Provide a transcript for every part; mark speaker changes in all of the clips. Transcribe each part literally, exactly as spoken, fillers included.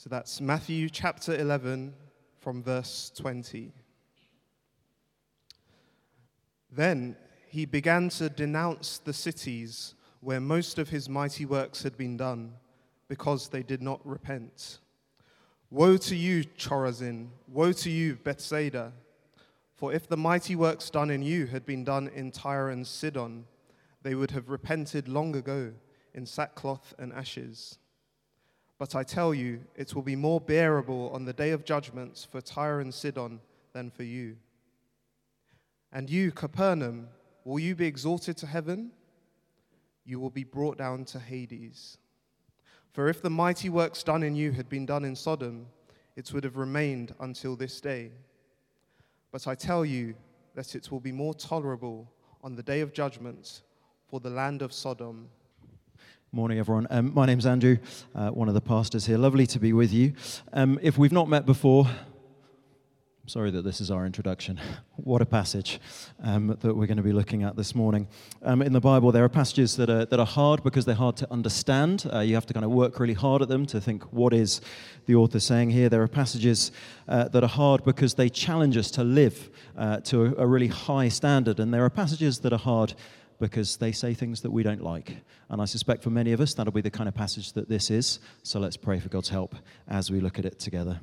Speaker 1: So that's Matthew chapter eleven from verse twenty. Then he began to denounce the cities where most of his mighty works had been done, because they did not repent. Woe to you, Chorazin! Woe to you, Bethsaida! For if the mighty works done in you had been done in Tyre and Sidon, they would have repented long ago in sackcloth and ashes. But I tell you, it will be more bearable on the day of judgment for Tyre and Sidon than for you. And you, Capernaum, will you be exalted to heaven? You will be brought down to Hades. For if the mighty works done in you had been done in Sodom, it would have remained until this day. But I tell you that it will be more tolerable on the day of judgment for the land of Sodom.
Speaker 2: Morning, everyone. Um, my name's Andrew, uh, one of the pastors here. Lovely to be with you. Um, if we've not met before, I'm sorry that this is our introduction. What a passage um, that we're going to be looking at this morning. Um, in the Bible, there are passages that are that are hard because they're hard to understand. Uh, you have to kind of work really hard at them to think, what is the author saying here? There are passages uh, that are hard because they challenge us to live uh, to a, a really high standard. And there are passages that are hard because they say things that we don't like. And I suspect for many of us, that'll be the kind of passage that this is. So let's pray for God's help as we look at it together.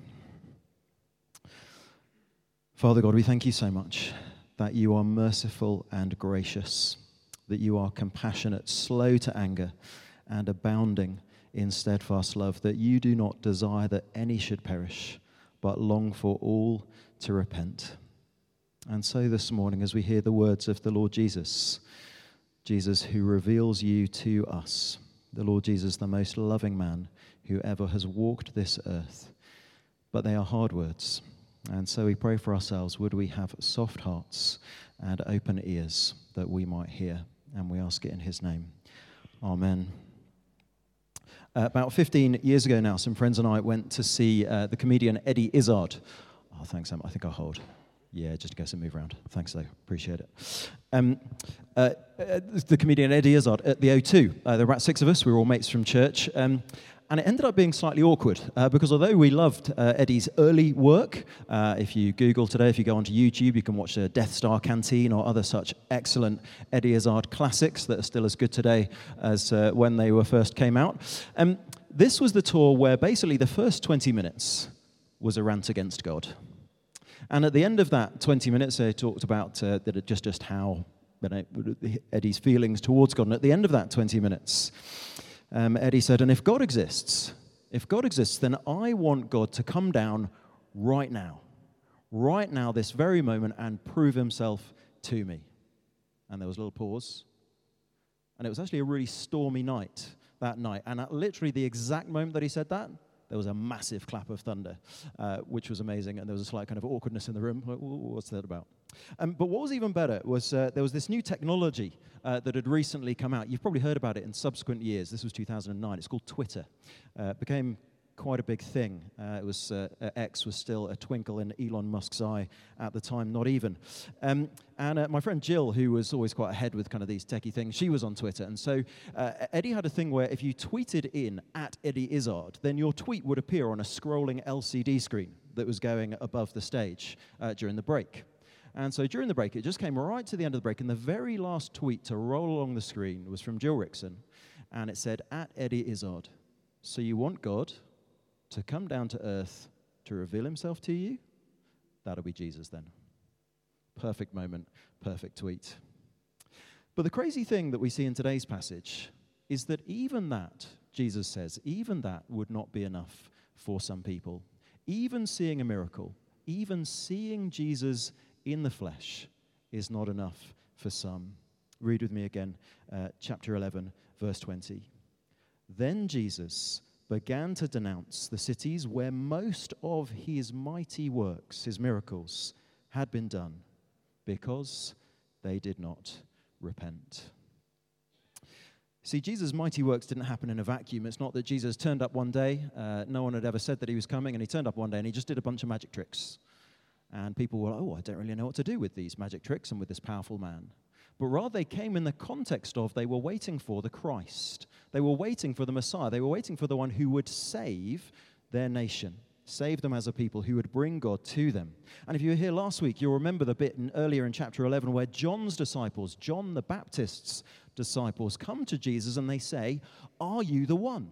Speaker 2: Father God, we thank you so much that you are merciful and gracious, that you are compassionate, slow to anger, and abounding in steadfast love, that you do not desire that any should perish, but long for all to repent. And so this morning, as we hear the words of the Lord Jesus, Jesus who reveals you to us, the Lord Jesus, the most loving man who ever has walked this earth, but they are hard words. And so we pray for ourselves, would we have soft hearts and open ears that we might hear, and we ask it in his name. Amen. Uh, about fifteen years ago now, some friends and I went to see uh, the comedian Eddie Izzard. Oh, thanks, Em. I think I'll hold. Yeah, just in case I move around. Thanks, though. Appreciate it. Um, uh, uh, the comedian Eddie Izzard at the O two. Uh, there were about six of us. We were all mates from church. Um, and it ended up being slightly awkward uh, because although we loved uh, Eddie's early work, uh, if you Google today, if you go onto YouTube, you can watch the Death Star Canteen or other such excellent Eddie Izzard classics that are still as good today as uh, when they were first came out. Um, this was the tour where basically the first twenty minutes was a rant against God. And at the end of that twenty minutes, they talked about uh, that just, just how you know, Eddie's feelings towards God. And at the end of that twenty minutes, um, Eddie said, and if God exists, if God exists, then I want God to come down right now, right now, this very moment, and prove himself to me. And there was a little pause. And it was actually a really stormy night that night. And at literally the exact moment that he said that, there was a massive clap of thunder, uh, which was amazing, and there was a slight kind of awkwardness in the room. Like, what's that about? Um, but what was even better was uh, there was this new technology uh, that had recently come out. You've probably heard about it in subsequent years. This was two thousand nine. It's called Twitter. Uh, it became quite a big thing. Uh, it was uh, uh, X was still a twinkle in Elon Musk's eye at the time, not even. Um, and uh, my friend Jill, who was always quite ahead with kind of these techie things, she was on Twitter. And so uh, Eddie had a thing where if you tweeted in at Eddie Izzard, then your tweet would appear on a scrolling L C D screen that was going above the stage uh, during the break. And so during the break, it just came right to the end of the break, and the very last tweet to roll along the screen was from Jill Rickson, and it said, at Eddie Izzard, so you want God to come down to earth to reveal himself to you? That'll be Jesus then. Perfect moment, perfect tweet. But the crazy thing that we see in today's passage is that even that, Jesus says, even that would not be enough for some people. Even seeing a miracle, even seeing Jesus in the flesh is not enough for some. Read with me again, uh, chapter eleven, verse twenty. Then Jesus began to denounce the cities where most of his mighty works, his miracles, had been done, because they did not repent. See, Jesus' mighty works didn't happen in a vacuum. It's not that Jesus turned up one day, uh, no one had ever said that he was coming, and he turned up one day and he just did a bunch of magic tricks. And people were like, oh, I don't really know what to do with these magic tricks and with this powerful man. But rather they came in the context of they were waiting for the Christ. They were waiting for the Messiah. They were waiting for the one who would save their nation, save them as a people who would bring God to them. And if you were here last week, you'll remember the bit in, earlier in chapter eleven where John's disciples, John the Baptist's disciples, come to Jesus and they say, "Are you the one?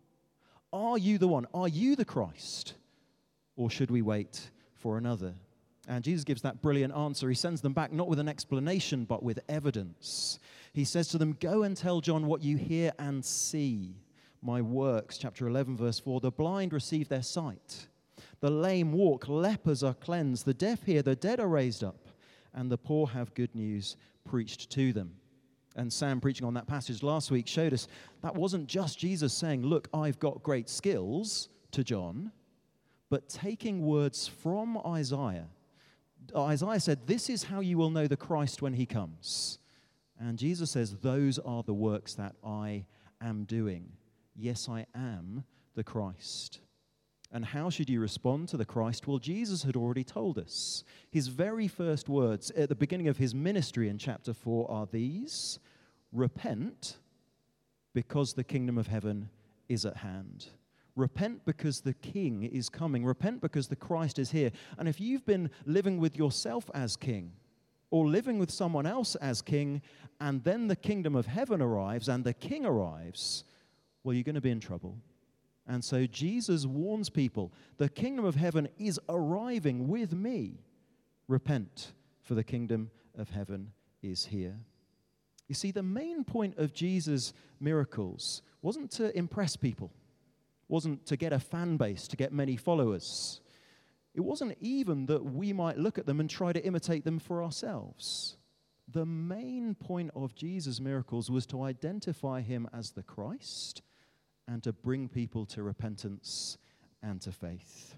Speaker 2: Are you the one? Are you the Christ? Or should we wait for another?" And Jesus gives that brilliant answer. He sends them back not with an explanation, but with evidence. He says to them, "Go and tell John what you hear and see. My works," chapter eleven, verse four, "the blind receive their sight. The lame walk, lepers are cleansed, the deaf hear, the dead are raised up, and the poor have good news preached to them." And Sam, preaching on that passage last week, showed us that wasn't just Jesus saying, "Look, I've got great skills," to John, but taking words from Isaiah. Isaiah said, "This is how you will know the Christ when he comes." And Jesus says, "Those are the works that I am doing. Yes, I am the Christ." And how should you respond to the Christ? Well, Jesus had already told us. His very first words at the beginning of his ministry in chapter four are these: "Repent, because the kingdom of heaven is at hand." Repent because the King is coming. Repent because the Christ is here. And if you've been living with yourself as king, or living with someone else as king, and then the kingdom of heaven arrives and the king arrives, well, you're going to be in trouble. And so Jesus warns people, the kingdom of heaven is arriving with me. Repent, for the kingdom of heaven is here. You see, the main point of Jesus' miracles wasn't to impress people, wasn't to get a fan base, to get many followers. It wasn't even that we might look at them and try to imitate them for ourselves. The main point of Jesus' miracles was to identify him as the Christ and to bring people to repentance and to faith.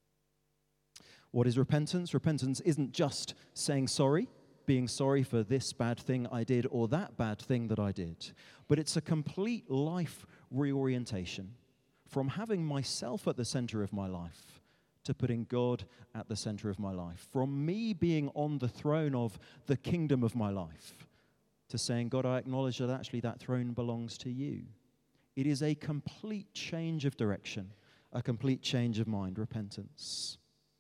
Speaker 2: What is repentance? Repentance isn't just saying sorry, being sorry for this bad thing I did or that bad thing that I did, but it's a complete life reorientation from having myself at the center of my life to putting God at the center of my life, from me being on the throne of the kingdom of my life to saying, "God, I acknowledge that actually that throne belongs to you." It is a complete change of direction, a complete change of mind, repentance.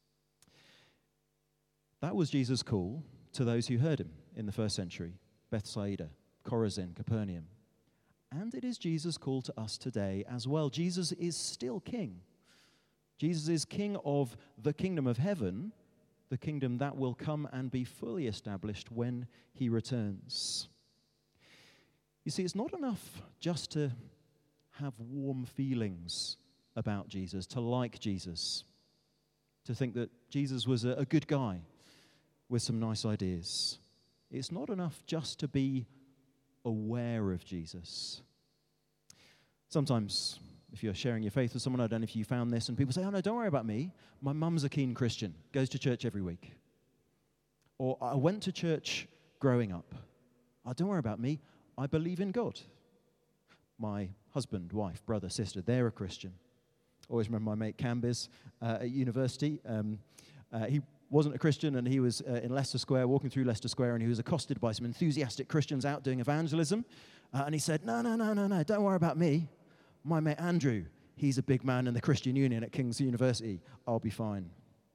Speaker 2: That was Jesus' call to those who heard him in the first century, Bethsaida, Chorazin, Capernaum. And it is Jesus' call to us today as well. Jesus is still king. Jesus is king of the kingdom of heaven, the kingdom that will come and be fully established when he returns. You see, it's not enough just to have warm feelings about Jesus, to like Jesus, to think that Jesus was a, a good guy with some nice ideas. It's not enough just to be aware of Jesus. Sometimes, if you're sharing your faith with someone, I don't know if you found this, and people say, "Oh no, don't worry about me. My mum's a keen Christian, goes to church every week." Or, "I went to church growing up. Oh, don't worry about me. I believe in God. My husband, wife, brother, sister, they're a Christian." Always remember my mate Cambiz uh, at university. Um, uh, he wasn't a Christian, and he was uh, in Leicester Square, walking through Leicester Square, and he was accosted by some enthusiastic Christians out doing evangelism. Uh, and he said, no, no, no, no, no, don't worry about me. My mate Andrew, he's a big man in the Christian Union at King's University. I'll be fine.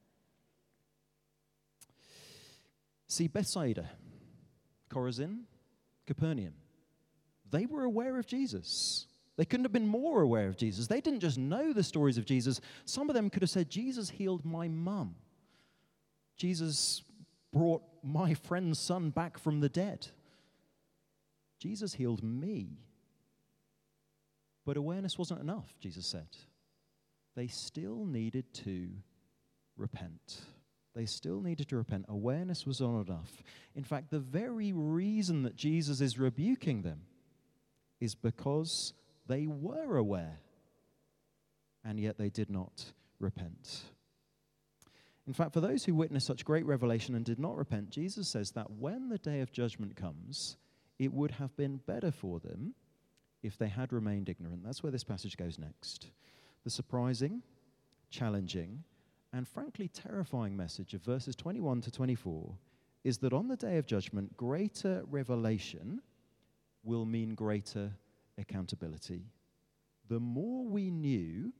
Speaker 2: See, Bethsaida, Chorazin, Capernaum, they were aware of Jesus. They couldn't have been more aware of Jesus. They didn't just know the stories of Jesus. Some of them could have said, "Jesus healed my mum. Jesus brought my friend's son back from the dead. Jesus healed me." But awareness wasn't enough, Jesus said. They still needed to repent. They still needed to repent. Awareness was not enough. In fact, the very reason that Jesus is rebuking them is because they were aware, and yet they did not repent. In fact, for those who witnessed such great revelation and did not repent, Jesus says that when the day of judgment comes, it would have been better for them if they had remained ignorant. That's where this passage goes next. The surprising, challenging, and frankly terrifying message of verses twenty-one to twenty-four is that on the day of judgment, greater revelation will mean greater accountability. The more we knew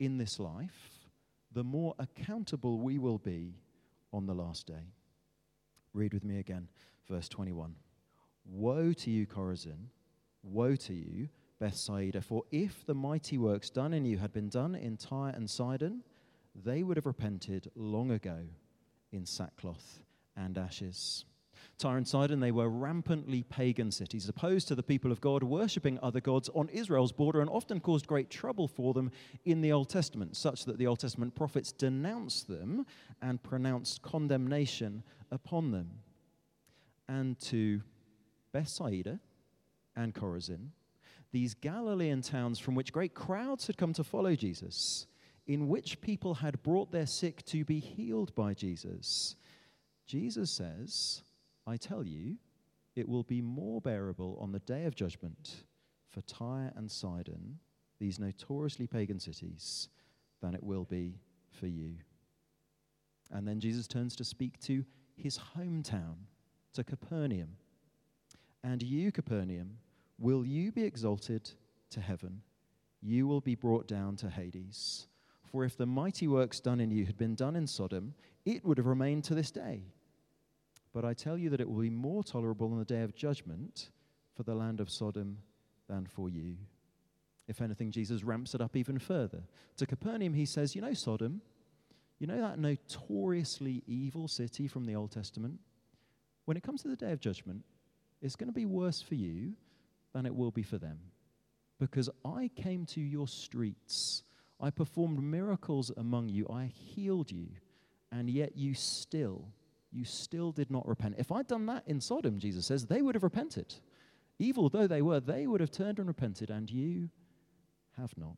Speaker 2: in this life, the more accountable we will be on the last day. Read with me again, verse twenty-one. Woe to you, Chorazin! Woe to you, Bethsaida! For if the mighty works done in you had been done in Tyre and Sidon, they would have repented long ago in sackcloth and ashes. Tyre and Sidon, they were rampantly pagan cities, opposed to the people of God, worshipping other gods on Israel's border, and often caused great trouble for them in the Old Testament, such that the Old Testament prophets denounced them and pronounced condemnation upon them. And to Bethsaida and Chorazin, these Galilean towns from which great crowds had come to follow Jesus, in which people had brought their sick to be healed by Jesus, Jesus says, I tell you, it will be more bearable on the day of judgment for Tyre and Sidon, these notoriously pagan cities, than it will be for you. And then Jesus turns to speak to his hometown, to Capernaum. And you, Capernaum, will you be exalted to heaven? You will be brought down to Hades. For if the mighty works done in you had been done in Sodom, it would have remained to this day. But I tell you that it will be more tolerable on the day of judgment for the land of Sodom than for you. If anything, Jesus ramps it up even further. To Capernaum, he says, you know Sodom? You know that notoriously evil city from the Old Testament? When it comes to the day of judgment, it's going to be worse for you than it will be for them. Because I came to your streets. I performed miracles among you. I healed you. And yet you still... You still did not repent. If I'd done that in Sodom, Jesus says, they would have repented. Evil though they were, they would have turned and repented, and you have not.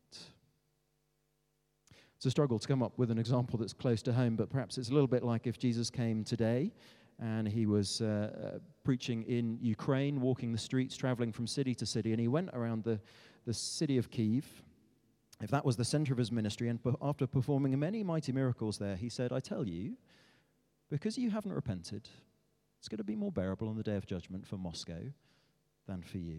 Speaker 2: It's a struggle to come up with an example that's close to home, but perhaps it's a little bit like if Jesus came today and he was uh, uh, preaching in Ukraine, walking the streets, traveling from city to city, and he went around the, the city of Kyiv. If that was the center of his ministry, and after performing many mighty miracles there, he said, I tell you, because you haven't repented, it's going to be more bearable on the day of judgment for Moscow than for you.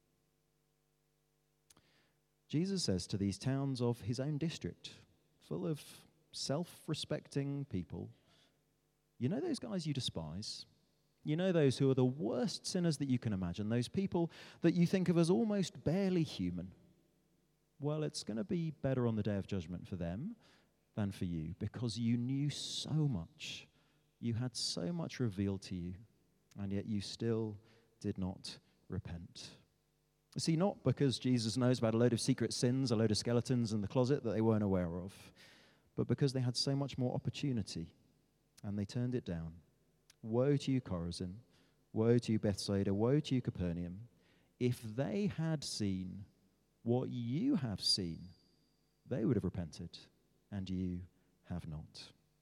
Speaker 2: Jesus says to these towns of his own district, full of self-respecting people, you know those guys you despise? You know those who are the worst sinners that you can imagine, those people that you think of as almost barely human? Well, it's going to be better on the day of judgment for them than for you, because you knew so much. You had so much revealed to you, and yet you still did not repent. See, not because Jesus knows about a load of secret sins, a load of skeletons in the closet that they weren't aware of, but because they had so much more opportunity, and they turned it down. Woe to you, Chorazin. Woe to you, Bethsaida. Woe to you, Capernaum. If they had seen what you have seen, they would have repented, and you have not.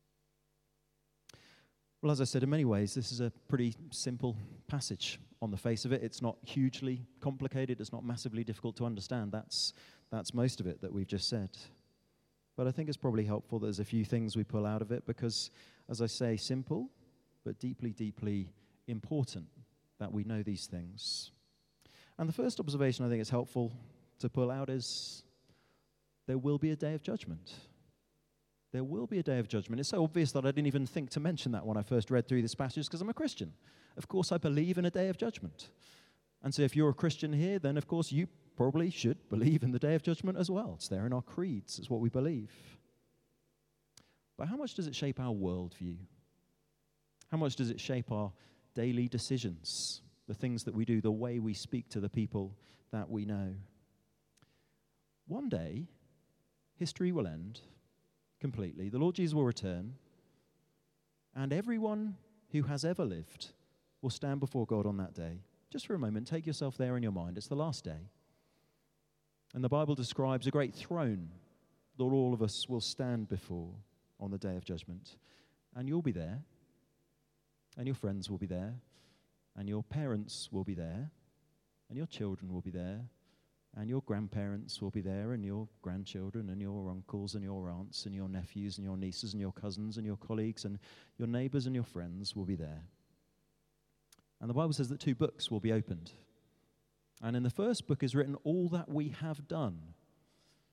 Speaker 2: Well, as I said, in many ways, this is a pretty simple passage on the face of it. It's not hugely complicated. It's not massively difficult to understand. That's, that's most of it that we've just said. But I think it's probably helpful that there's a few things we pull out of it because, as I say, simple, but deeply, deeply important that we know these things. And the first observation I think is helpful to pull out is there will be a day of judgment. There will be a day of judgment. It's so obvious that I didn't even think to mention that when I first read through this passage because I'm a Christian. Of course, I believe in a day of judgment. And so if you're a Christian here, then of course you probably should believe in the day of judgment as well. It's there in our creeds. It's what we believe. But how much does it shape our worldview? How much does it shape our daily decisions, the things that we do, the way we speak to the people that we know? One day, history will end completely. The Lord Jesus will return, and everyone who has ever lived will stand before God on that day. Just for a moment, take yourself there in your mind. It's the last day. And the Bible describes a great throne that all of us will stand before on the day of judgment. And you'll be there, and your friends will be there, and your parents will be there, and your children will be there, and your grandparents will be there, and your grandchildren, and your uncles, and your aunts, and your nephews, and your nieces, and your cousins, and your colleagues, and your neighbors, and your friends will be there. And the Bible says that two books will be opened. And in the first book is written all that we have done.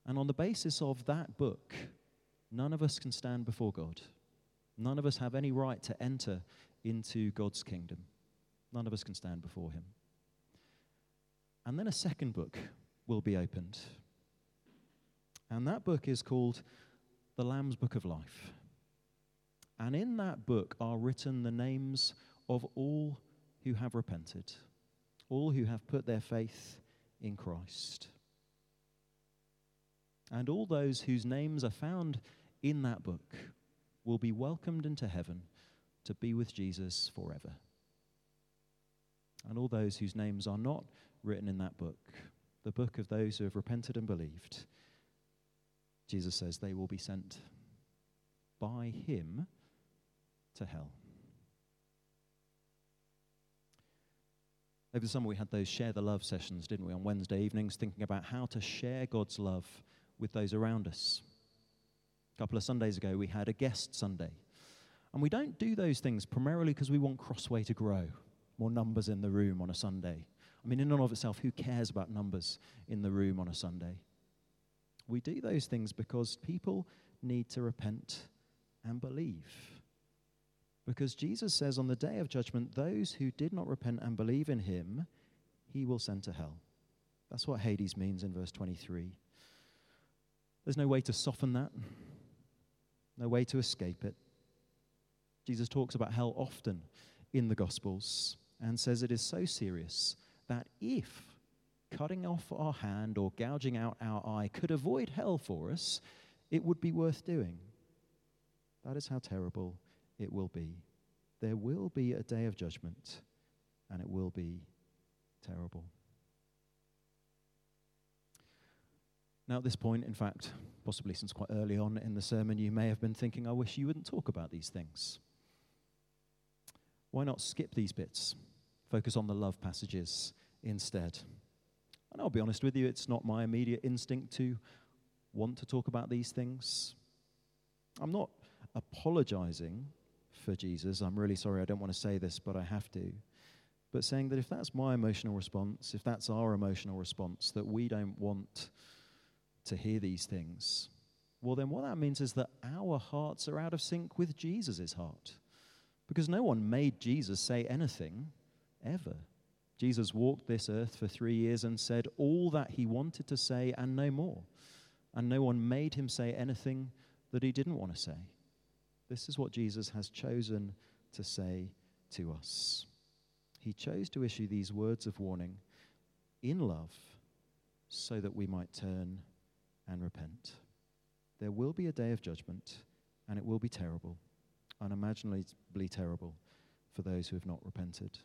Speaker 2: And on the basis of that book, none of us can stand before God. None of us have any right to enter into God's kingdom. None of us can stand before him. And then a second book will be opened. And that book is called the Lamb's Book of Life. And in that book are written the names of all who have repented, all who have put their faith in Christ. And all those whose names are found in that book will be welcomed into heaven to be with Jesus forever. And all those whose names are not written in that book, the book of those who have repented and believed, Jesus says they will be sent by him to hell. Over the summer we had those Share the Love sessions, didn't we, on Wednesday evenings, thinking about how to share God's love with those around us. A couple of Sundays ago we had a guest Sunday. And we don't do those things primarily because we want Crossway to grow, more numbers in the room on a Sunday. I mean, in and of itself, who cares about numbers in the room on a Sunday? We do those things because people need to repent and believe. Because Jesus says on the day of judgment, those who did not repent and believe in him, he will send to hell. That's what Hades means in verse twenty-three. There's no way to soften that, no way to escape it. Jesus talks about hell often in the Gospels and says it is so serious that if cutting off our hand or gouging out our eye could avoid hell for us, it would be worth doing. That is how terrible it will be. There will be a day of judgment, and it will be terrible. Now, at this point, in fact, possibly since quite early on in the sermon, you may have been thinking, I wish you wouldn't talk about these things. Why not skip these bits? Focus on the love passages instead. And I'll be honest with you, it's not my immediate instinct to want to talk about these things. I'm not apologizing for Jesus. I'm really sorry, I don't want to say this, but I have to. But saying that if that's my emotional response, if that's our emotional response, that we don't want to hear these things, well, then what that means is that our hearts are out of sync with Jesus' heart. Because no one made Jesus say anything, ever. Jesus walked this earth for three years and said all that he wanted to say and no more. And no one made him say anything that he didn't want to say. This is what Jesus has chosen to say to us. He chose to issue these words of warning in love so that we might turn and repent. There will be a day of judgment, and it will be terrible, unimaginably terrible for those who have not repented.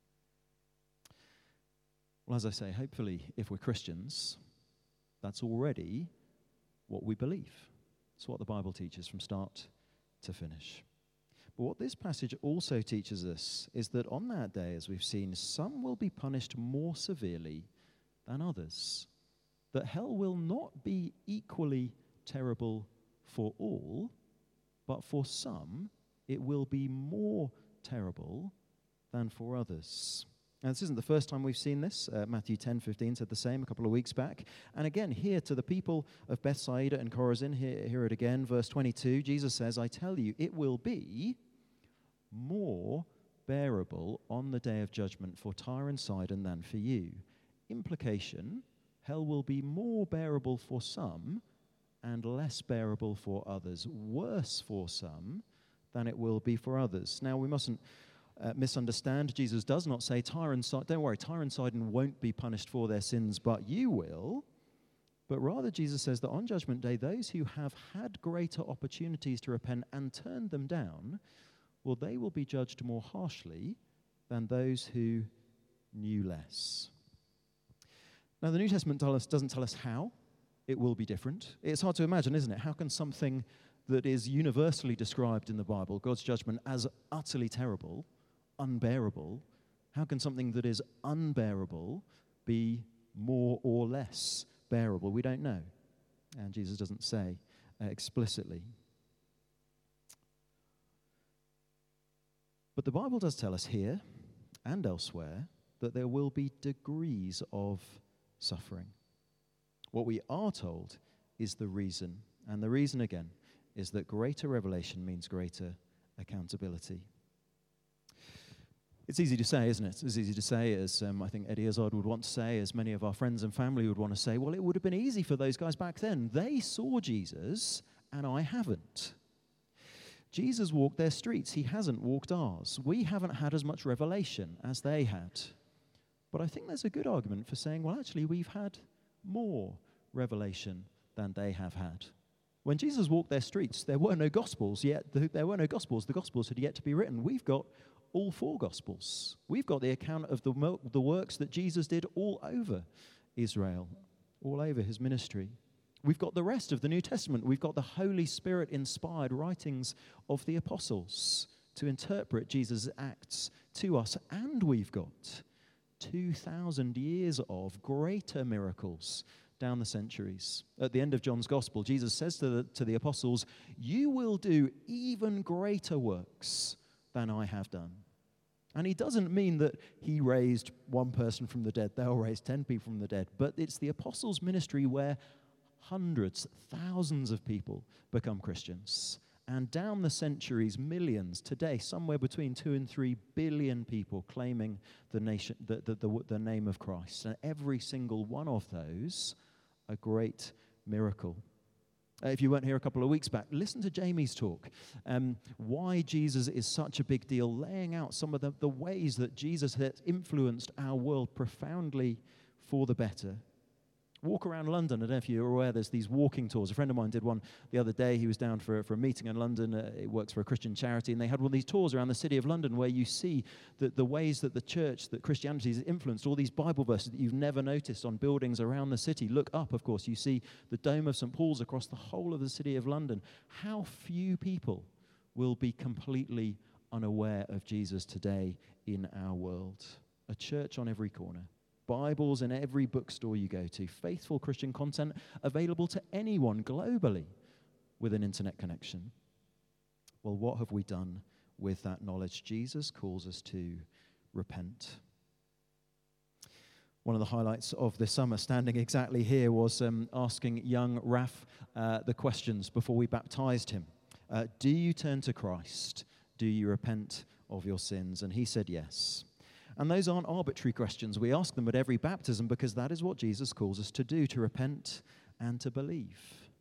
Speaker 2: Well, as I say, hopefully, if we're Christians, that's already what we believe. It's what the Bible teaches from start to finish. But what this passage also teaches us is that on that day, as we've seen, some will be punished more severely than others. That hell will not be equally terrible for all, but for some, it will be more terrible than for others. And this isn't the first time we've seen this. Uh, Matthew ten fifteen said the same a couple of weeks back. And again, here to the people of Bethsaida and Chorazin, hear, hear it again, verse twenty-two, Jesus says, I tell you, it will be more bearable on the day of judgment for Tyre and Sidon than for you. Implication, hell will be more bearable for some and less bearable for others, worse for some than it will be for others. Now, we mustn't uh, misunderstand. Jesus does not say, Tyre and Sidon, don't worry, Tyre and Sidon won't be punished for their sins, but you will. But rather, Jesus says that on Judgment Day, those who have had greater opportunities to repent and turned them down, well, they will be judged more harshly than those who knew less. Now, the New Testament tell us, doesn't tell us how it will be different. It's hard to imagine, isn't it? How can something that is universally described in the Bible, God's judgment, as utterly terrible, unbearable, how can something that is unbearable be more or less bearable? We don't know. And Jesus doesn't say uh, explicitly. But the Bible does tell us here and elsewhere that there will be degrees of suffering. What we are told is the reason. And the reason, again, is that greater revelation means greater accountability. It's easy to say, isn't it? It's easy to say, as um, I think Eddie Izzard would want to say, as many of our friends and family would want to say, well, it would have been easy for those guys back then. They saw Jesus, and I haven't. Jesus walked their streets. He hasn't walked ours. We haven't had as much revelation as they had. But I think there's a good argument for saying, well, actually, we've had more revelation than they have had. When Jesus walked their streets, there were no Gospels yet. There were no Gospels. The Gospels had yet to be written. We've got all four Gospels. We've got the account of the, the works that Jesus did all over Israel, all over his ministry. We've got the rest of the New Testament. We've got the Holy Spirit-inspired writings of the apostles to interpret Jesus' acts to us. And we've got two thousand years of greater miracles down the centuries. At the end of John's Gospel, Jesus says to the, to the apostles, "You will do even greater works than I have done." And he doesn't mean that he raised one person from the dead. They'll raise ten people from the dead. But it's the apostles' ministry where hundreds, thousands of people become Christians. And down the centuries, millions, today, somewhere between two and three billion people claiming the, nation, the, the, the, the name of Christ. And every single one of those, a great miracle. Uh, if you weren't here a couple of weeks back, listen to Jamie's talk. Um, why Jesus is such a big deal, laying out some of the, the ways that Jesus has influenced our world profoundly for the better. Walk around London. I don't know if you're aware, there's these walking tours. A friend of mine did one the other day. He was down for, for a meeting in London. Uh, it works for a Christian charity, and they had one of these tours around the city of London where you see the, the ways that the church, that Christianity has influenced, all these Bible verses that you've never noticed on buildings around the city. Look up, of course. You see the Dome of Saint Paul's across the whole of the city of London. How few people will be completely unaware of Jesus today in our world? A church on every corner. Bibles in every bookstore you go to, faithful Christian content available to anyone globally with an internet connection. Well, what have we done with that knowledge? Jesus calls us to repent. One of the highlights of this summer, standing exactly here, was um, asking young Raf uh, the questions before we baptized him. Uh, do you turn to Christ? Do you repent of your sins? And he said yes. And those aren't arbitrary questions. We ask them at every baptism because that is what Jesus calls us to do, to repent and to believe.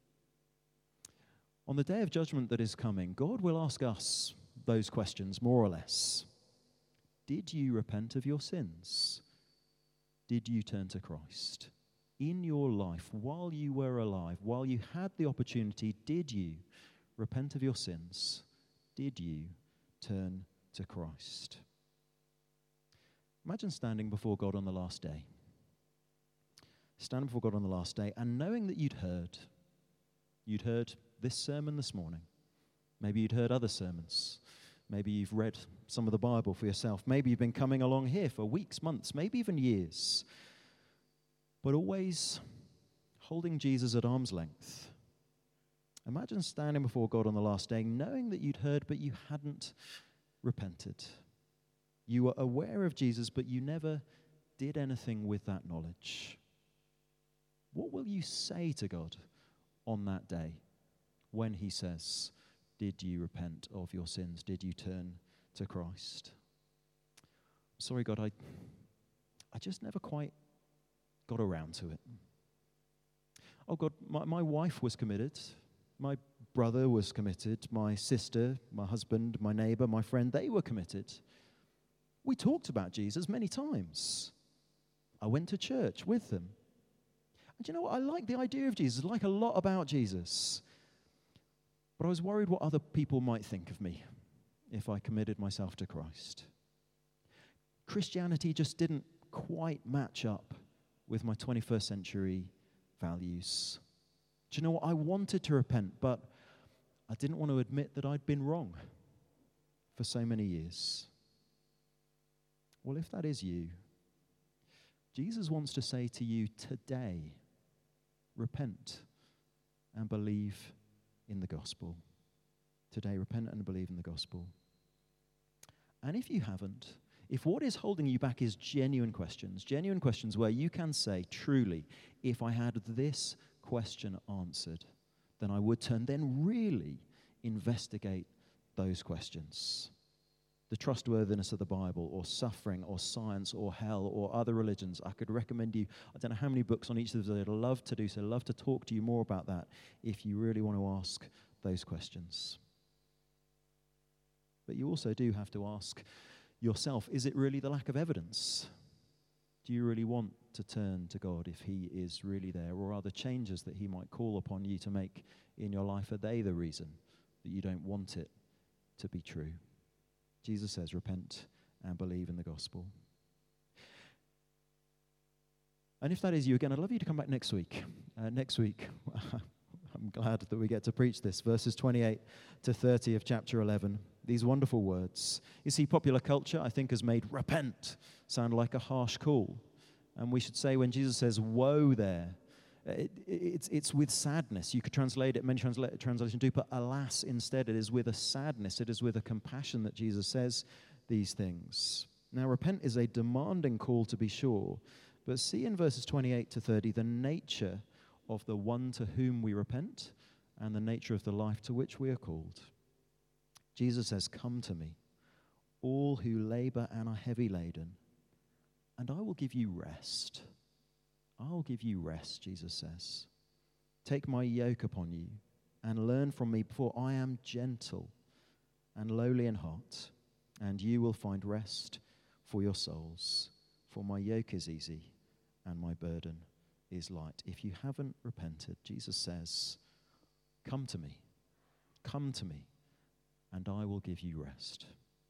Speaker 2: On the day of judgment that is coming, God will ask us those questions, more or less. Did you repent of your sins? Did you turn to Christ? In your life, while you were alive, while you had the opportunity, did you repent of your sins? Did you turn to Christ? Imagine standing before God on the last day. Standing before God on the last day and knowing that you'd heard. You'd heard this sermon this morning. Maybe you'd heard other sermons. Maybe you've read some of the Bible for yourself. Maybe you've been coming along here for weeks, months, maybe even years. But always holding Jesus at arm's length. Imagine standing before God on the last day knowing that you'd heard but you hadn't repented. You were aware of Jesus, but you never did anything with that knowledge. What will you say to God on that day when he says, did you repent of your sins? Did you turn to Christ? Sorry, God, I, I just never quite got around to it. Oh, God, my, my wife was committed. My brother was committed. My sister, my husband, my neighbor, my friend, they were committed. We talked about Jesus many times. I went to church with them. And you know what? I like the idea of Jesus. I like a lot about Jesus. But I was worried what other people might think of me if I committed myself to Christ. Christianity just didn't quite match up with my twenty-first century values. Do you know what? I wanted to repent, but I didn't want to admit that I'd been wrong for so many years. Well, if that is you, Jesus wants to say to you today, repent and believe in the gospel. Today, repent and believe in the gospel. And if you haven't, if what is holding you back is genuine questions, genuine questions where you can say, truly, if I had this question answered, then I would turn, then really investigate those questions. The trustworthiness of the Bible, or suffering, or science, or hell, or other religions. I could recommend you, I don't know how many books on each of those. I'd love to do so. I'd love to talk to you more about that if you really want to ask those questions. But you also do have to ask yourself, is it really the lack of evidence? Do you really want to turn to God if he is really there? Or are the changes that he might call upon you to make in your life, are they the reason that you don't want it to be true? Jesus says, repent and believe in the gospel. And if that is you, again, I'd love you to come back next week. Uh, next week, I'm glad that we get to preach this, verses twenty-eight to thirty of chapter eleven. These wonderful words. You see, popular culture, I think, has made repent sound like a harsh call. And we should say when Jesus says, woe there, it, it's, it's with sadness. You could translate it, many transla- translations do, but alas, instead, it is with a sadness. It is with a compassion that Jesus says these things. Now, repent is a demanding call, to be sure, but see in verses twenty-eight to thirty the nature of the one to whom we repent and the nature of the life to which we are called. Jesus says, come to me, all who labor and are heavy laden, and I will give you rest. I'll give you rest, Jesus says. Take my yoke upon you and learn from me, for I am gentle and lowly in heart, and you will find rest for your souls. For my yoke is easy and my burden is light. If you haven't repented, Jesus says, come to me, come to me, and I will give you rest.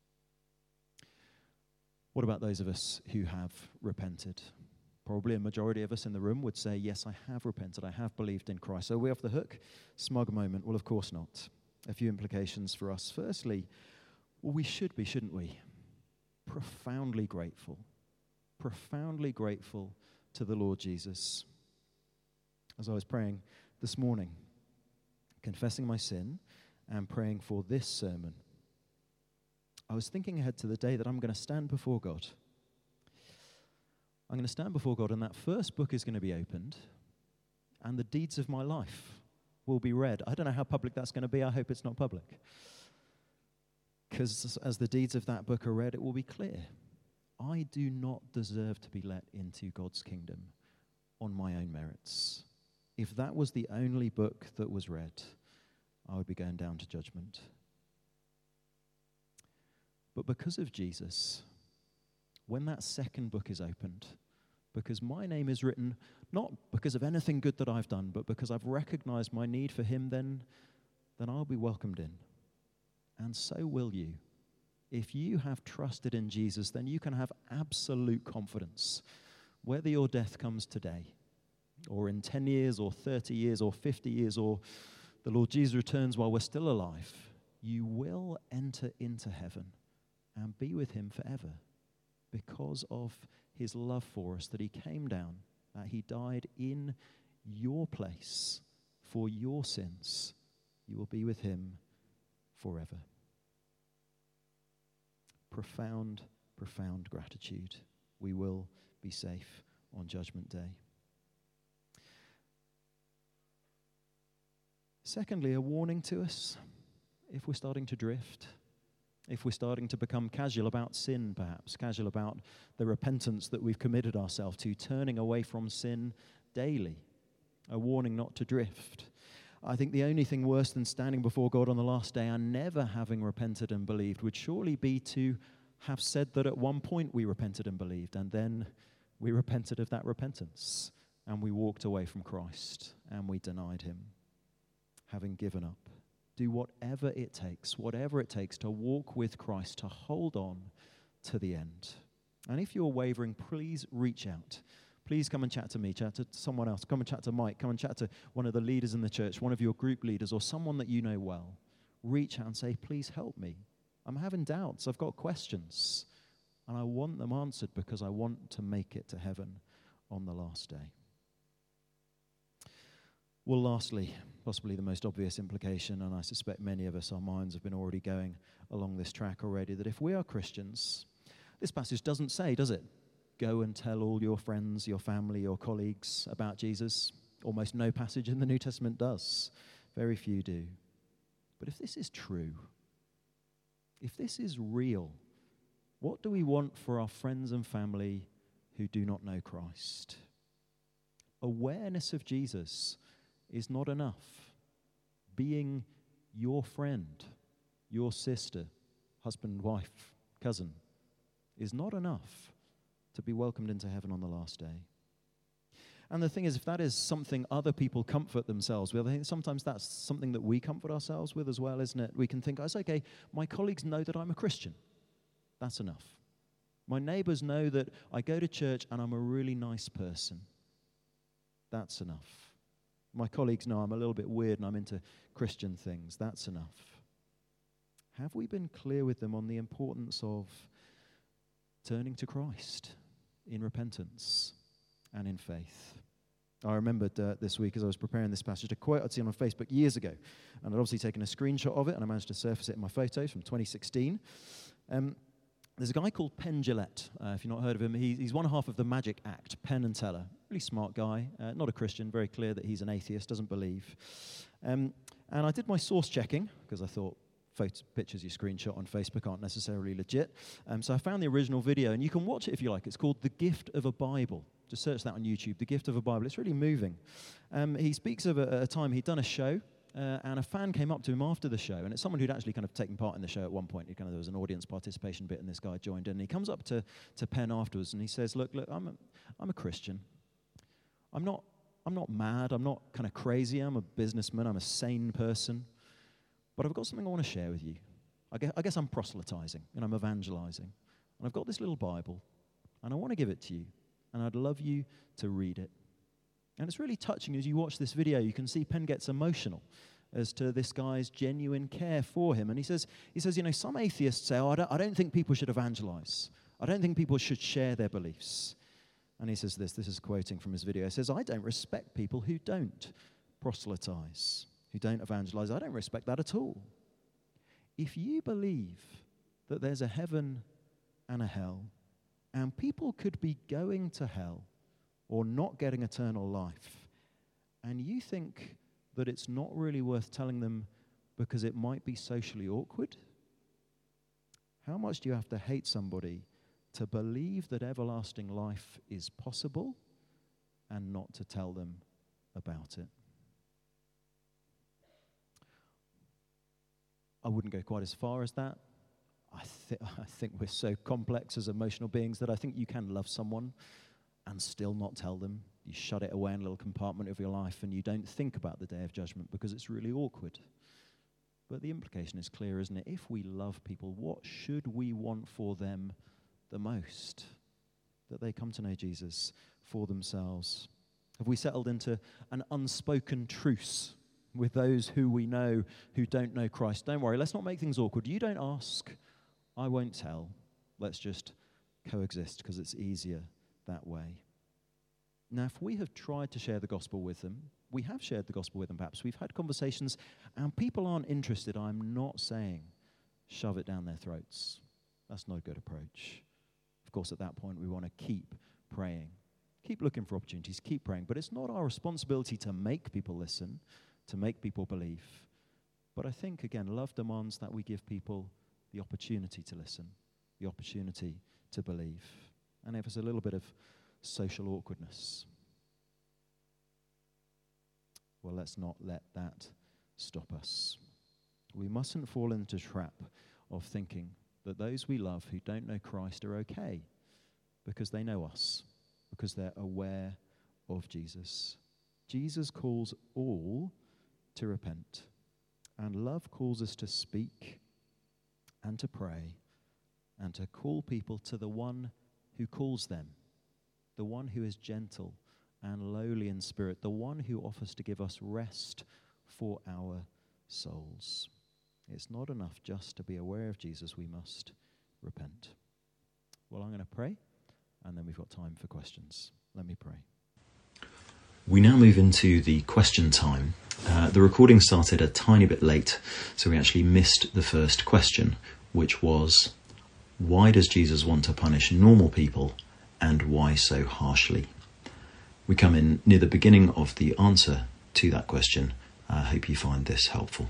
Speaker 2: What about those of us who have repented? Probably a majority of us in the room would say, yes, I have repented, I have believed in Christ. So are we off the hook? Smug moment. Well, of course not. A few implications for us. Firstly, well, we should be, shouldn't we? Profoundly grateful. Profoundly grateful to the Lord Jesus. As I was praying this morning, confessing my sin and praying for this sermon, I was thinking ahead to the day that I'm going to stand before God. I'm going to stand before God, and that first book is going to be opened, and the deeds of my life will be read. I don't know how public that's going to be. I hope it's not public. Because as the deeds of that book are read, it will be clear. I do not deserve to be let into God's kingdom on my own merits. If that was the only book that was read, I would be going down to judgment. But because of Jesus, when that second book is opened, because my name is written, not because of anything good that I've done, but because I've recognized my need for him, then, then I'll be welcomed in. And so will you. If you have trusted in Jesus, then you can have absolute confidence. Whether your death comes today, or in ten years, or thirty years, or fifty years, or the Lord Jesus returns while we're still alive, you will enter into heaven and be with him forever because of his love for us, that he came down, that he died in your place for your sins. You will be with him forever. Profound, profound gratitude. We will be safe on Judgment Day. Secondly, a warning to us if we're starting to drift, if we're starting to become casual about sin, perhaps, casual about the repentance that we've committed ourselves to, turning away from sin daily, a warning not to drift. I think the only thing worse than standing before God on the last day and never having repented and believed would surely be to have said that at one point we repented and believed, and then we repented of that repentance, and we walked away from Christ, and we denied him, having given up. Do whatever it takes, whatever it takes to walk with Christ, to hold on to the end. And if you're wavering, please reach out. Please come and chat to me, chat to someone else. Come and chat to Mike. Come and chat to one of the leaders in the church, one of your group leaders, or someone that you know well. Reach out and say, please help me. I'm having doubts. I've got questions. And I want them answered because I want to make it to heaven on the last day. Well, lastly, possibly the most obvious implication, and I suspect many of us, our minds have been already going along this track already, that if we are Christians, this passage doesn't say, does it? Go and tell all your friends, your family, your colleagues about Jesus. Almost no passage in the New Testament does. Very few do. But if this is true, if this is real, what do we want for our friends and family who do not know Christ? Awareness of Jesus is not enough. Being your friend, your sister, husband, wife, cousin, is not enough to be welcomed into heaven on the last day. And the thing is, if that is something other people comfort themselves with, I think sometimes that's something that we comfort ourselves with as well, isn't it? We can think, oh, it's okay, my colleagues know that I'm a Christian. That's enough. My neighbors know that I go to church and I'm a really nice person. That's enough. My colleagues know I'm a little bit weird and I'm into Christian things. That's enough. Have we been clear with them on the importance of turning to Christ in repentance and in faith? I remembered uh, this week as I was preparing this passage a quote I'd seen on Facebook years ago, and I'd obviously taken a screenshot of it, and I managed to surface it in my photos from twenty sixteen. Um, there's a guy called Penn Jillette. Uh, if you've not heard of him, he, he's one half of the Magic Act, Penn and Teller. Really smart guy, uh, not a Christian, very clear that he's an atheist, doesn't believe. Um, and I did my source checking, because I thought photo, pictures you screenshot on Facebook aren't necessarily legit. Um, so I found the original video, and you can watch it if you like. It's called The Gift of a Bible. Just search that on YouTube, The Gift of a Bible. It's really moving. Um, he speaks of a, a time he'd done a show, uh, and a fan came up to him after the show, and it's someone who'd actually kind of taken part in the show at one point. He kind of, there was an audience participation bit, and this guy joined in. And he comes up to, to Penn afterwards, and he says, look, look, I'm a, I'm a Christian. I'm not, I'm not mad. I'm not kind of crazy. I'm a businessman. I'm a sane person. But I've got something I want to share with you. I guess, I guess I'm proselytizing, and I'm evangelizing. And I've got this little Bible, and I want to give it to you. And I'd love you to read it. And it's really touching as you watch this video. You can see Penn gets emotional as to this guy's genuine care for him. And he says, he says, you know, some atheists say, oh, I don't, I don't think people should evangelize. I don't think people should share their beliefs. And he says this, this is quoting from his video. He says, I don't respect people who don't proselytize, who don't evangelize. I don't respect that at all. If you believe that there's a heaven and a hell, and people could be going to hell or not getting eternal life, and you think that it's not really worth telling them because it might be socially awkward, how much do you have to hate somebody to believe that everlasting life is possible and not to tell them about it? I wouldn't go quite as far as that. I, th- I think we're so complex as emotional beings that I think you can love someone and still not tell them. You shut it away in a little compartment of your life and you don't think about the day of judgment because it's really awkward. But the implication is clear, isn't it? If we love people, what should we want for them the most? That they come to know Jesus for themselves. Have we settled into an unspoken truce with those who we know who don't know Christ? Don't worry, let's not make things awkward. You don't ask, I won't tell. Let's just coexist because it's easier that way. Now, if we have tried to share the gospel with them, we have shared the gospel with them perhaps, we've had conversations and people aren't interested, I'm not saying shove it down their throats. That's not a good approach. Of course, at that point, we want to keep praying. Keep looking for opportunities, keep praying. But it's not our responsibility to make people listen, to make people believe. But I think, again, love demands that we give people the opportunity to listen, the opportunity to believe. And if there's a little bit of social awkwardness, well, let's not let that stop us. We mustn't fall into the trap of thinking that those we love who don't know Christ are okay because they know us, because they're aware of Jesus. Jesus calls all to repent, and love calls us to speak and to pray and to call people to the one who calls them, the one who is gentle and lowly in spirit, the one who offers to give us rest for our souls. It's not enough just to be aware of Jesus, we must repent. Well, I'm going to pray, and then we've got time for questions. Let me pray.
Speaker 3: We now move into the question time. Uh, the recording started a tiny bit late, so we actually missed the first question, which was, why does Jesus want to punish normal people, and why so harshly? We come in near the beginning of the answer to that question. I hope you find this helpful.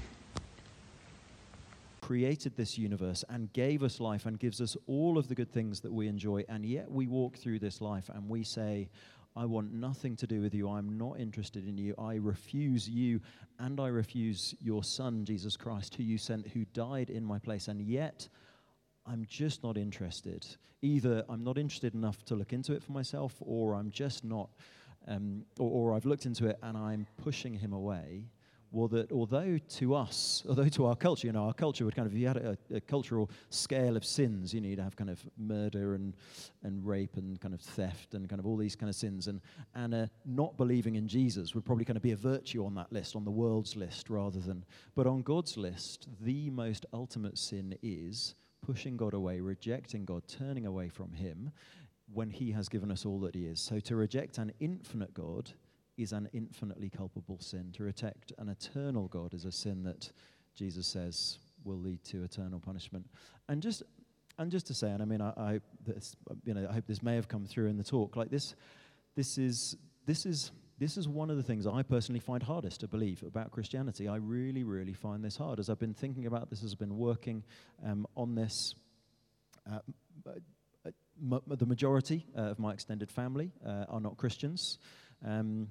Speaker 2: Created this universe and gave us life and gives us all of the good things that we enjoy, and yet we walk through this life and we say, I want nothing to do with you, I'm not interested in you, I refuse you, and I refuse your Son, Jesus Christ, who you sent, who died in my place, and yet I'm just not interested. Either I'm not interested enough to look into it for myself, or I'm just not, um, or, or I've looked into it and I'm pushing him away. Well, that although to us, although to our culture, you know, our culture would kind of, if you had a, a cultural scale of sins, you know, you'd have kind of murder and and rape and kind of theft and kind of all these kind of sins, and and uh, not believing in Jesus would probably kind of be a virtue on that list, on the world's list, rather than, but on God's list, the most ultimate sin is pushing God away, rejecting God, turning away from him when he has given us all that he is. So to reject an infinite God is an infinitely culpable sin. To reject an eternal God is a sin that Jesus says will lead to eternal punishment. And just and just to say, and I mean, I, I this, you know, I hope this may have come through in the talk. Like this, this is this is this is one of the things I personally find hardest to believe about Christianity. I really, really find this hard as I've been thinking about this, as I've been working um, on this. Uh, m- the majority uh, of my extended family uh, are not Christians. Um,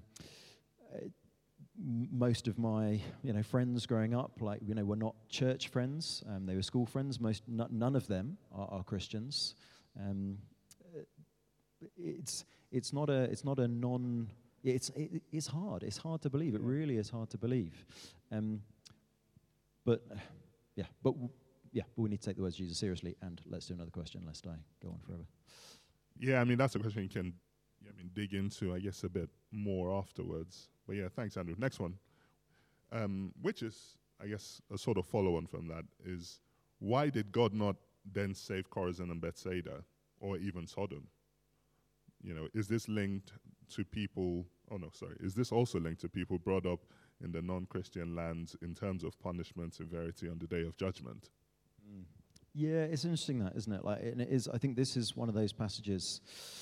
Speaker 2: most of my, you know, friends growing up, like, you know, were not church friends. Um, they were school friends. Most, n- none of them are, are Christians. Um, it's it's not a it's not a non. It's it, it's hard. It's hard to believe. It really is hard to believe. Um, but uh, yeah, but w- yeah, but we need to take the words of Jesus seriously. And let's do another question, lest I go on forever.
Speaker 4: Yeah, I mean that's a question you can. I mean, dig into, I guess, a bit more afterwards. But yeah, thanks, Andrew. Next one, um, which is, I guess, a sort of follow-on from that, is why did God not then save Chorazin and Bethsaida, or even Sodom? You know, is this linked to people, oh no, sorry, is this also linked to people brought up in the non-Christian lands in terms of punishment, severity on the day of judgment?
Speaker 2: Mm. Yeah, it's interesting that, isn't it? Like, and it is, I think this is one of those passages.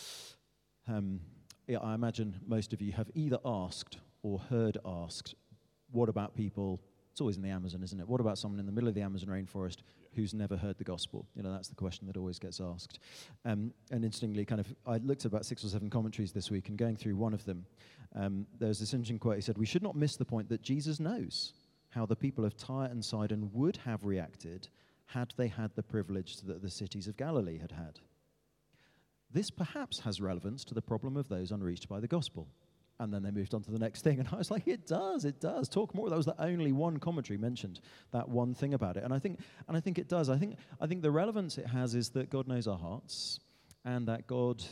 Speaker 2: Um, yeah, I imagine most of you have either asked or heard asked, what about people, it's always in the Amazon, isn't it? What about someone in the middle of the Amazon rainforest yeah. who's never heard the gospel? You know, that's the question that always gets asked. Um, and interestingly, kind of, I looked at about six or seven commentaries this week, and going through one of them, um, there's this interesting quote. He said, we should not miss the point that Jesus knows how the people of Tyre and Sidon would have reacted had they had the privilege that the cities of Galilee had had. This perhaps has relevance to the problem of those unreached by the gospel. And then they moved on to the next thing. And I was like, it does, it does. Talk more. That was the only one commentary mentioned that one thing about it. And I think and I think it does. I think I think the relevance it has is that God knows our hearts, and that God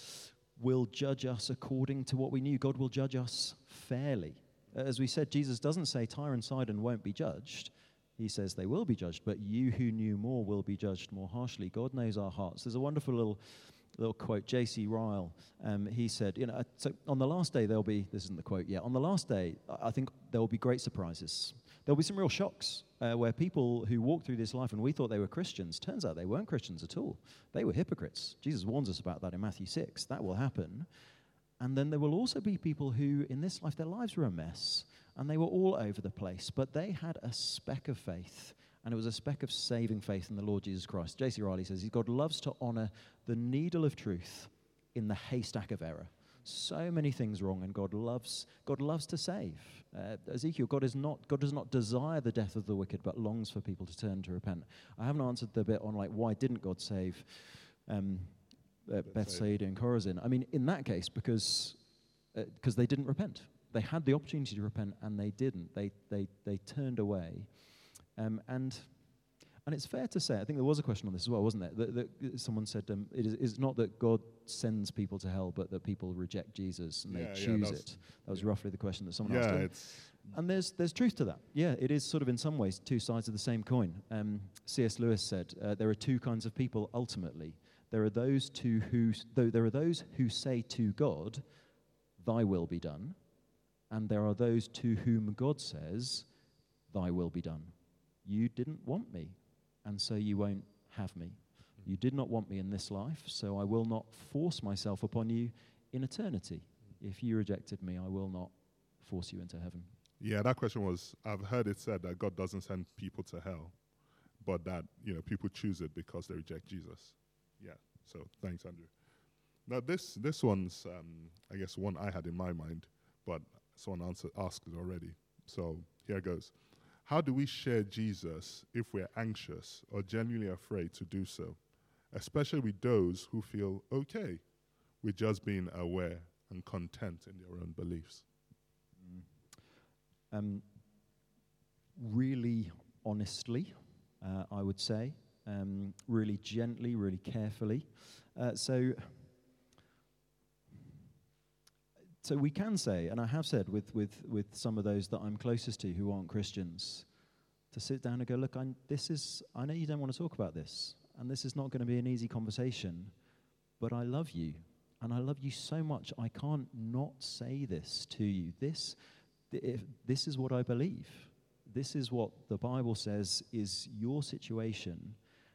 Speaker 2: will judge us according to what we knew. God will judge us fairly. As we said, Jesus doesn't say Tyre and Sidon won't be judged. He says they will be judged, but you who knew more will be judged more harshly. God knows our hearts. There's a wonderful little little quote, J C Ryle, um, he said, you know, so on the last day there'll be, this isn't the quote yet, on the last day, I think there will be great surprises. There'll be some real shocks uh, where people who walked through this life and we thought they were Christians, turns out they weren't Christians at all. They were hypocrites. Jesus warns us about that in Matthew six. That will happen. And then there will also be people who, in this life, their lives were a mess, and they were all over the place, but they had a speck of faith. And it was a speck of saving faith in the Lord Jesus Christ. J C Ryle says, God loves to honor the needle of truth in the haystack of error. So many things wrong, and God loves God loves to save. Uh, Ezekiel, God is not God does not desire the death of the wicked, but longs for people to turn to repent. I haven't answered the bit on like why didn't God save um, uh, Bethsaida and Chorazin. I mean, in that case, because because uh, they didn't repent. They had the opportunity to repent, and they didn't. They they they turned away. Um, and and it's fair to say, I think there was a question on this as well, wasn't there? That, that someone said um, it is it's not that God sends people to hell, but that people reject Jesus and
Speaker 4: yeah,
Speaker 2: they choose
Speaker 4: yeah, that was,
Speaker 2: it. That was yeah. roughly the question that someone
Speaker 4: yeah,
Speaker 2: asked.
Speaker 4: It's
Speaker 2: and there's there's truth to that. Yeah, it is sort of in some ways two sides of the same coin. Um, C S Lewis said uh, there are two kinds of people ultimately. There are those to who th- there are those who say to God, "Thy will be done," and there are those to whom God says, "Thy will be done." You didn't want me, and so you won't have me. You did not want me in this life, so I will not force myself upon you in eternity. if you rejected me, I will not force you into heaven.
Speaker 4: Yeah, that question was, I've heard it said that God doesn't send people to hell, but that, you know, people choose it because they reject Jesus. Yeah, so thanks, Andrew. Now, this this one's, um, I guess, one I had in my mind, but someone answer, asked it already. So here goes. How do we share Jesus if we're anxious or genuinely afraid to do so, especially with those who feel okay with just being aware and content in their own beliefs?
Speaker 2: Um, really honestly, uh, I would say, um, really gently, really carefully. Uh, so, so we can say, and I have said with, with, with some of those that I'm closest to who aren't Christians, to sit down and go, look, I'm, this is, I know you don't want to talk about this, and this is not going to be an easy conversation, but I love you, and I love you so much, I can't not say this to you. This, if, this is what I believe. This is what the Bible says is your situation,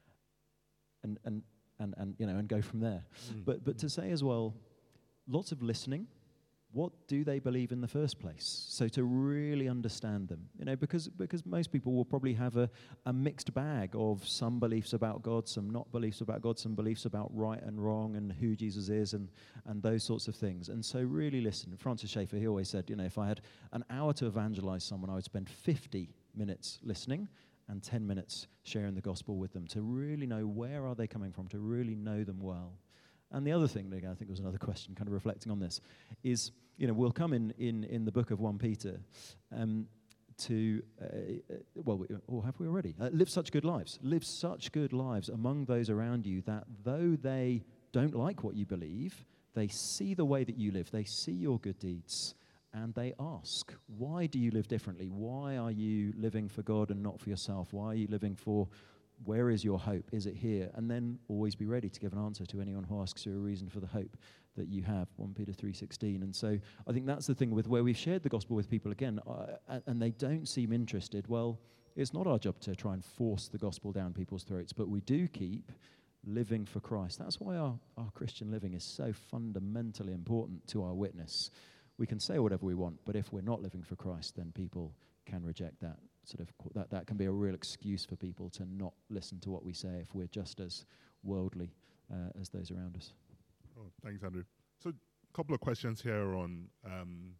Speaker 2: and and and, and you know, and go from there. Mm. But but to say as well, lots of listening. What do they believe in the first place? So to really understand them, you know, because because most people will probably have a, a mixed bag of some beliefs about God, some not beliefs about God, some beliefs about right and wrong and who Jesus is and, and those sorts of things. And so really listen. Francis Schaeffer, he always said, you know, if I had an hour to evangelize someone, I would spend fifty minutes listening and ten minutes sharing the gospel with them to really know where are they coming from, to really know them well. And the other thing, again, I think was another question, kind of reflecting on this, is, you know, we'll come in in, in the book of First Peter um, to, uh, uh, well, we, or have we already? Uh, live such good lives. Live such good lives among those around you that though they don't like what you believe, they see the way that you live, they see your good deeds, and they ask, why do you live differently? Why are you living for God and not for yourself? Why are you living for... Where is your hope? Is it here? And then always be ready to give an answer to anyone who asks you a reason for the hope that you have, First Peter three sixteen. And so I think that's the thing with where we've shared the gospel with people again, uh, and they don't seem interested. Well, it's not our job to try and force the gospel down people's throats, but we do keep living for Christ. That's why our, our Christian living is so fundamentally important to our witness. We can say whatever we want, but if we're not living for Christ, then people can reject that. Sort of that, that can be a real excuse for people to not listen to what we say if we're just as worldly uh, as those around us.
Speaker 4: Oh, thanks, Andrew. So, a couple of questions here on, um,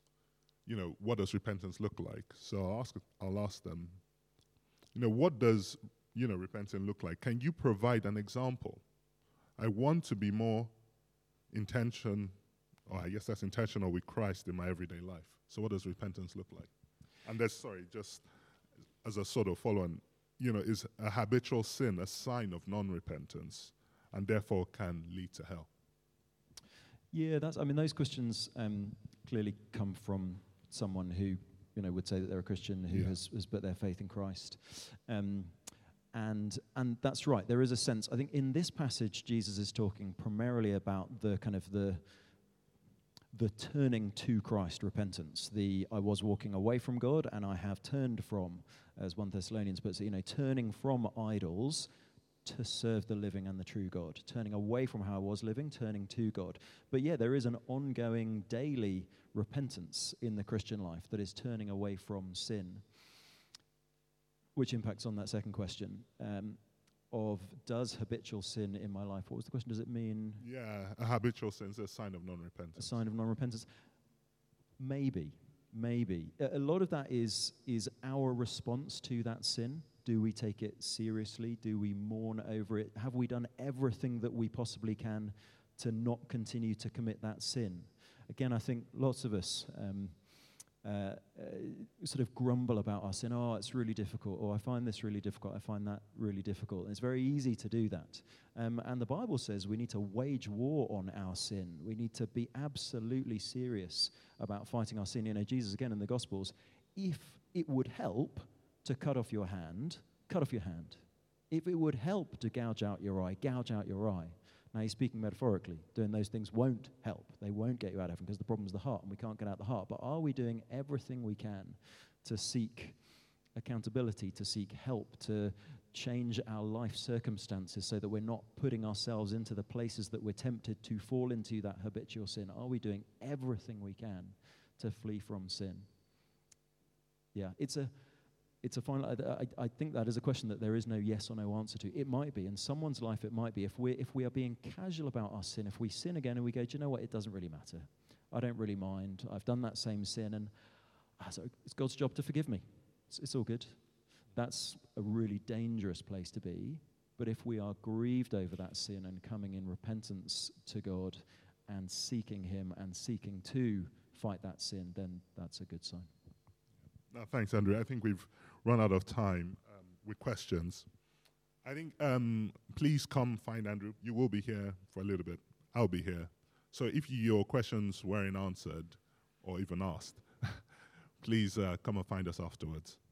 Speaker 4: you know, what does repentance look like? So, I'll ask, I'll ask them, you know, what does, you know, repentance look like? Can you provide an example? I want to be more intention, or I guess that's intentional with Christ in my everyday life. So, what does repentance look like? And that's, sorry, just as a sort of follow-on, you know, is a habitual sin a sign of non-repentance and therefore can lead to hell?
Speaker 2: Yeah, that's, I mean, those questions um, clearly come from someone who, you know, would say that they're a Christian who yeah. has, has put their faith in Christ. Um, and and that's right, there is a sense, I think in this passage, Jesus is talking primarily about the kind of the the turning to Christ repentance, the I was walking away from God and I have turned from, as First Thessalonians puts it, you know, turning from idols to serve the living and the true God, turning away from how I was living, turning to God. But yeah, there is an ongoing daily repentance in the Christian life that is turning away from sin, which impacts on that second question. Um, of does habitual sin in my life, what was the question, does it mean?
Speaker 4: Yeah, a habitual sin is a sign of non-repentance.
Speaker 2: A sign of non-repentance. Maybe, maybe. A, a lot of that is is our response to that sin. Do we take it seriously? Do we mourn over it? Have we done everything that we possibly can to not continue to commit that sin? Again, I think lots of us um, Uh, uh, sort of grumble about our sin. Oh, it's really difficult. Or I find this really difficult. I find that really difficult. And it's very easy to do that. Um, and the Bible says we need to wage war on our sin. We need to be absolutely serious about fighting our sin. You know, Jesus, again, in the Gospels, if it would help to cut off your hand, cut off your hand. If it would help to gouge out your eye, gouge out your eye. Now, he's speaking metaphorically. Doing those things won't help. They won't get you out of heaven because the problem is the heart, and we can't get out the heart. But are we doing everything we can to seek accountability, to seek help, to change our life circumstances so that we're not putting ourselves into the places that we're tempted to fall into that habitual sin? Are we doing everything we can to flee from sin? Yeah, it's a it's a final. I, I think that is a question that there is no yes or no answer to. It might be in someone's life. It might be if we if we are being casual about our sin. If we sin again and we go, do you know what? It doesn't really matter. I don't really mind. I've done that same sin, and ah, so it's God's job to forgive me. It's, it's all good. That's a really dangerous place to be. But if we are grieved over that sin and coming in repentance to God and seeking Him and seeking to fight that sin, then that's a good sign.
Speaker 4: No, thanks, Andrew. I think we've run out of time um, with questions. I think um, please come find Andrew. You will be here for a little bit. I'll be here. So if your questions weren't answered or even asked, please uh, come and find us afterwards.